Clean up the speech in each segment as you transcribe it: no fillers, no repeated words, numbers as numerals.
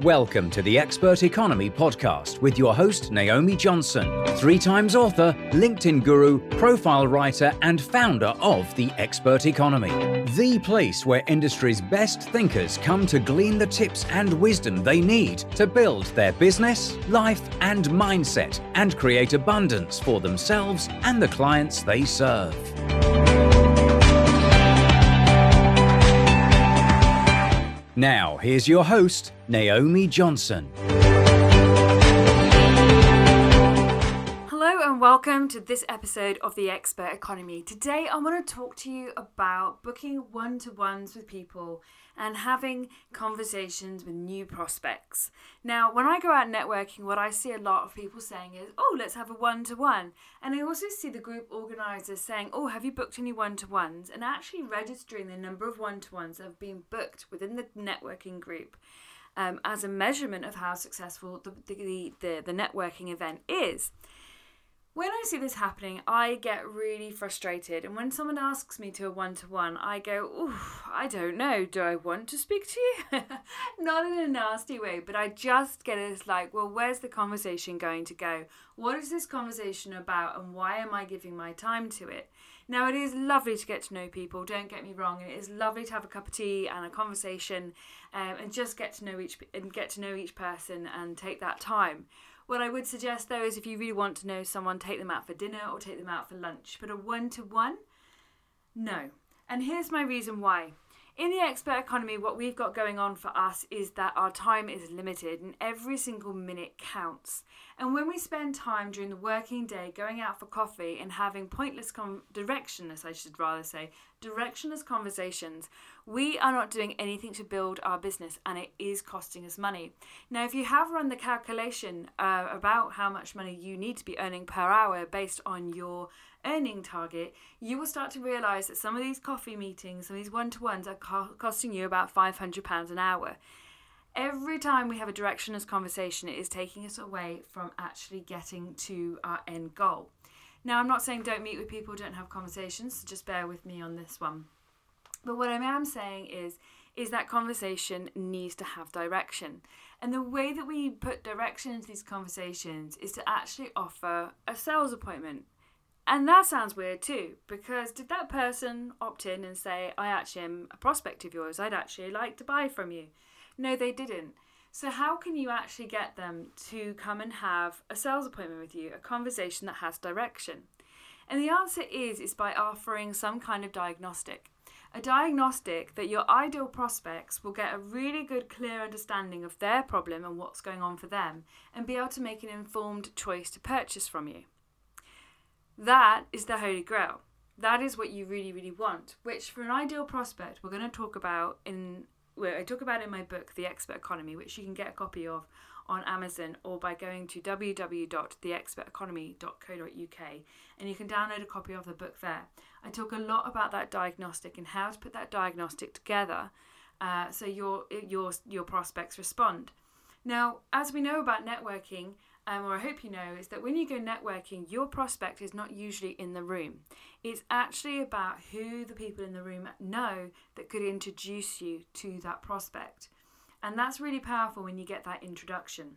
Welcome to the Expert Economy podcast with your host, Naomi Johnson, 3 times author, LinkedIn guru, profile writer, and founder of the Expert Economy. The place where industry's best thinkers come to glean the tips and wisdom they need to build their business, life, and mindset and create abundance for themselves and the clients they serve. Now, here's your host, Naomi Johnson. Hello and welcome to this episode of the Expert Economy. Today I want to talk to you about booking one-to-ones with people and having conversations with new prospects. Now, when I go out networking, what I see a lot of people saying is, oh, let's have a one-to-one. And I also see the group organisers saying, oh, have you booked any one-to-ones? And actually registering the number of one-to-ones that have been booked within the networking group as a measurement of how successful the networking event is. When I see this happening, I get really frustrated. And when someone asks me to a one-to-one, I go, oh, I don't know. Do I want to speak to you? Not in a nasty way, but I just get it like, well, where's the conversation going to go? What is this conversation about and why am I giving my time to it? Now, it is lovely to get to know people, don't get me wrong. It is lovely to have a cup of tea and a conversation and just get to know each person and take that time. What I would suggest, though, is if you really want to know someone, take them out for dinner or take them out for lunch. But a one-to-one, no. And here's my reason why. In the Expert Economy, what we've got going on for us is that our time is limited and every single minute counts. And when we spend time during the working day going out for coffee and having directionless conversations, we are not doing anything to build our business and it is costing us money. Now, if you have run the calculation about how much money you need to be earning per hour based on your earning target, you will start to realise that some of these coffee meetings, some of these one-to-ones are costing you about £500 an hour. Every time we have a directionless conversation, it is taking us away from actually getting to our end goal. Now, I'm not saying don't meet with people, don't have conversations, so just bear with me on this one. But what I am saying is that conversation needs to have direction. And the way that we put direction into these conversations is to actually offer a sales appointment. And that sounds weird too, because did that person opt in and say, I actually am a prospect of yours, I'd actually like to buy from you? No, they didn't. So how can you actually get them to come and have a sales appointment with you, a conversation that has direction? And the answer is by offering some kind of diagnostic. A diagnostic that your ideal prospects will get a really good, clear understanding of their problem and what's going on for them, and be able to make an informed choice to purchase from you. That is the Holy Grail. That is what you really, really want, which for an ideal prospect, we're going to talk about I talk about in my book, The Expert Economy, which you can get a copy of on Amazon or by going to www.theexperteconomy.co.uk, and you can download a copy of the book there. I talk a lot about that diagnostic and how to put that diagnostic together so your prospects respond. Now, as we know about networking, or I hope you know, is that when you go networking, your prospect is not usually in the room. It's actually about who the people in the room know that could introduce you to that prospect. And that's really powerful when you get that introduction.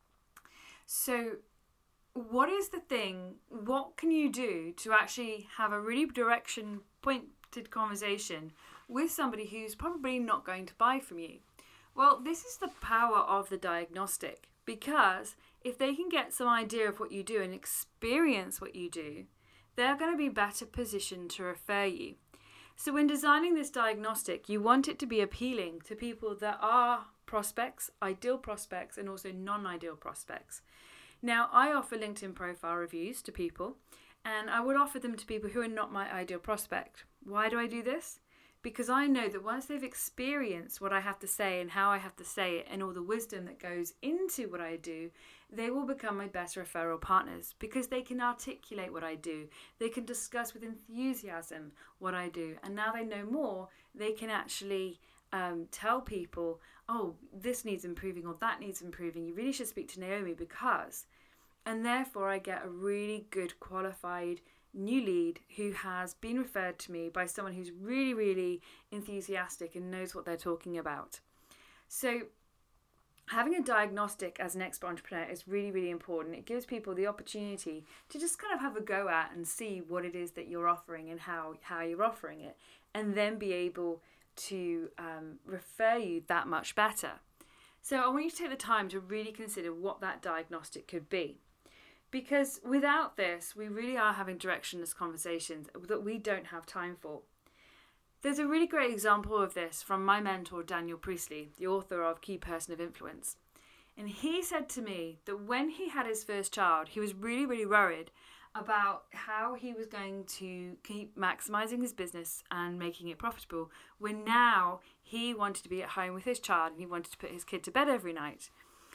So what is the thing, what can you do to actually have a really direction-pointed conversation with somebody who's probably not going to buy from you? Well, this is the power of the diagnostic, because if they can get some idea of what you do and experience what you do, they're going to be better positioned to refer you. So when designing this diagnostic, you want it to be appealing to people that are prospects, ideal prospects, and also non-ideal prospects. Now, I offer LinkedIn profile reviews to people, and I would offer them to people who are not my ideal prospect. Why do I do this? Because I know that once they've experienced what I have to say and how I have to say it and all the wisdom that goes into what I do, they will become my best referral partners because they can articulate what I do. They can discuss with enthusiasm what I do. And now they know more, they can actually tell people, oh, this needs improving or that needs improving. You really should speak to Naomi because. And therefore I get a really good qualified new lead who has been referred to me by someone who's really, really enthusiastic and knows what they're talking about. So having a diagnostic as an expert entrepreneur is really, really important. It gives people the opportunity to just kind of have a go at and see what it is that you're offering and how you're offering it, and then be able to refer you that much better. So I want you to take the time to really consider what that diagnostic could be. Because without this, we really are having directionless conversations that we don't have time for. There's a really great example of this from my mentor, Daniel Priestley, the author of Key Person of Influence. And he said to me that when he had his first child, he was really, really worried about how he was going to keep maximizing his business and making it profitable, when now he wanted to be at home with his child and he wanted to put his kid to bed every night.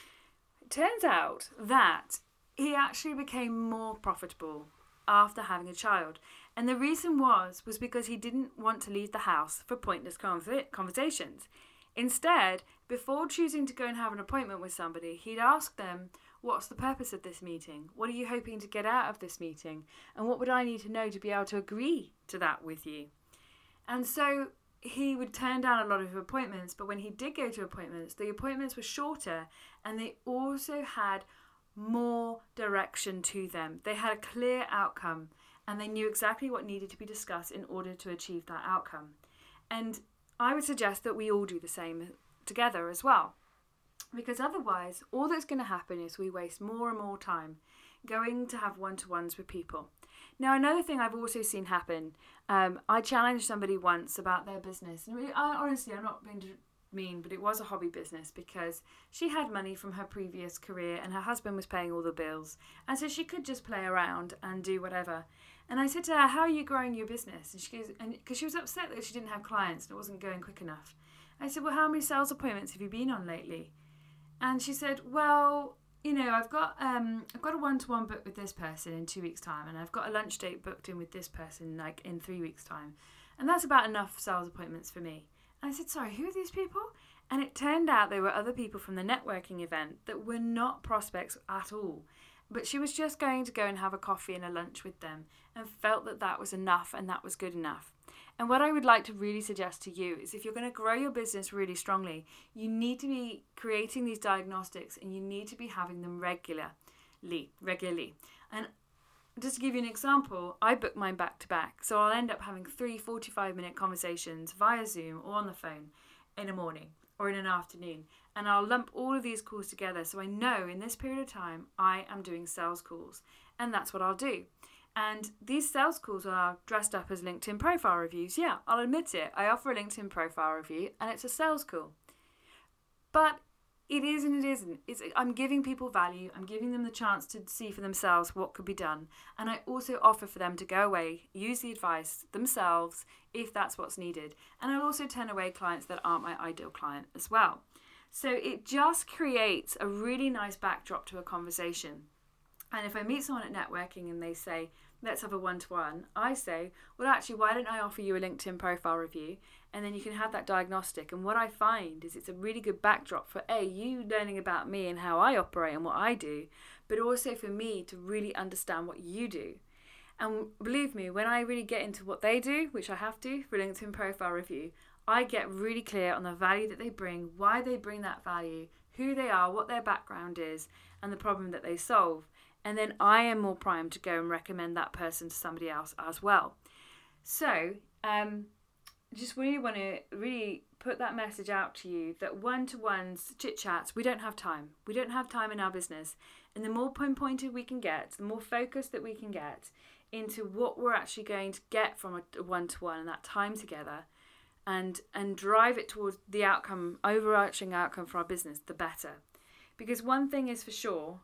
It turns out that he actually became more profitable after having a child. And the reason was because he didn't want to leave the house for pointless conversations. Instead, before choosing to go and have an appointment with somebody, he'd ask them, what's the purpose of this meeting? What are you hoping to get out of this meeting? And what would I need to know to be able to agree to that with you? And so he would turn down a lot of appointments, but when he did go to appointments, the appointments were shorter and they also had more direction to them. They had a clear outcome and they knew exactly what needed to be discussed in order to achieve that outcome. And I would suggest that we all do the same together as well. Because otherwise, all that's going to happen is we waste more and more time going to have one-to-ones with people. Now, another thing I've also seen happen, I challenged somebody once about their business. And honestly, I'm not being mean, but it was a hobby business because she had money from her previous career and her husband was paying all the bills. And so she could just play around and do whatever. And I said to her, how are you growing your business? And she goes, and because she was upset that she didn't have clients and it wasn't going quick enough. I said, well, how many sales appointments have you been on lately? And she said, well, I've got a one-to-one booked with this person in 2 weeks' time, and I've got a lunch date booked in with this person like in 3 weeks' time. And that's about enough sales appointments for me. And I said, sorry, who are these people? And it turned out they were other people from the networking event that were not prospects at all. But she was just going to go and have a coffee and a lunch with them and felt that that was enough and that was good enough. And what I would like to really suggest to you is if you're going to grow your business really strongly, you need to be creating these diagnostics and you need to be having them regularly. And just to give you an example, I book mine back to back. So I'll end up having 3 45-minute conversations via Zoom or on the phone in a morning or in an afternoon. And I'll lump all of these calls together. So I know in this period of time, I am doing sales calls. And that's what I'll do. And these sales calls are dressed up as LinkedIn profile reviews. Yeah, I'll admit it. I offer a LinkedIn profile review and it's a sales call. But it is and it isn't. I'm giving people value. I'm giving them the chance to see for themselves what could be done. And I also offer for them to go away, use the advice themselves if that's what's needed. And I'll also turn away clients that aren't my ideal client as well. So it just creates a really nice backdrop to a conversation. And if I meet someone at networking and they say, let's have a one-to-one, I say, well, actually, why don't I offer you a LinkedIn profile review? And then you can have that diagnostic. And what I find is it's a really good backdrop for you learning about me and how I operate and what I do, but also for me to really understand what you do. And believe me, when I really get into what they do, which I have to for LinkedIn profile review, I get really clear on the value that they bring, why they bring that value, who they are, what their background is, and the problem that they solve. And then I am more primed to go and recommend that person to somebody else as well. So, just really want to really put that message out to you that one-to-ones, chit-chats, we don't have time. We don't have time in our business. And the more pinpointed we can get, the more focused that we can get into what we're actually going to get from a one-to-one and that time together and drive it towards the outcome, overarching outcome for our business, the better. Because one thing is for sure,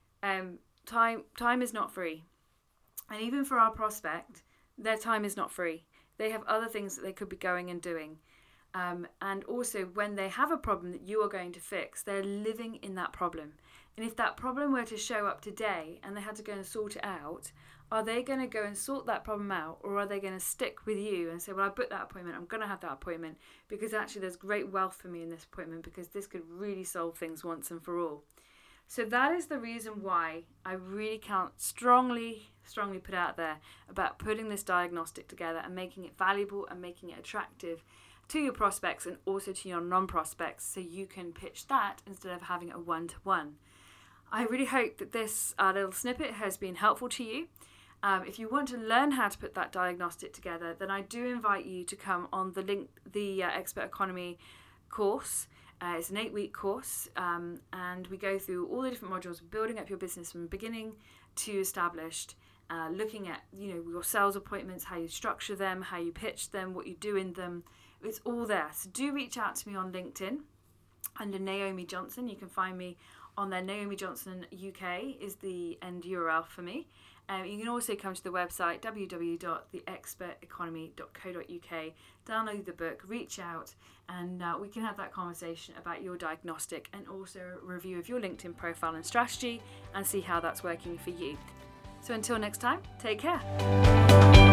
time is not free. And even for our prospect, their time is not free. They have other things that they could be going and doing. And also when they have a problem that you are going to fix, they're living in that problem. And if that problem were to show up today and they had to go and sort it out, are they going to go and sort that problem out, or are they going to stick with you and say, well, I booked that appointment, I'm going to have that appointment because actually there's great wealth for me in this appointment because this could really solve things once and for all. So that is the reason why I really can't strongly put out there about putting this diagnostic together and making it valuable and making it attractive to your prospects and also to your non-prospects, so you can pitch that instead of having a one-to-one. I really hope that this little snippet has been helpful to you. If you want to learn how to put that diagnostic together, then I do invite you to come on the Expert Economy course. It's an 8-week course, and we go through all the different modules, building up your business from beginning to established, looking at your sales appointments, how you structure them, how you pitch them, what you do in them. It's all there. So do reach out to me on LinkedIn under Naomi Johnson. You can find me on there. Naomi Johnson UK is the end URL for me. You can also come to the website www.theexperteconomy.co.uk, download the book, reach out, and we can have that conversation about your diagnostic and also a review of your LinkedIn profile and strategy and see how that's working for you. So until next time, take care.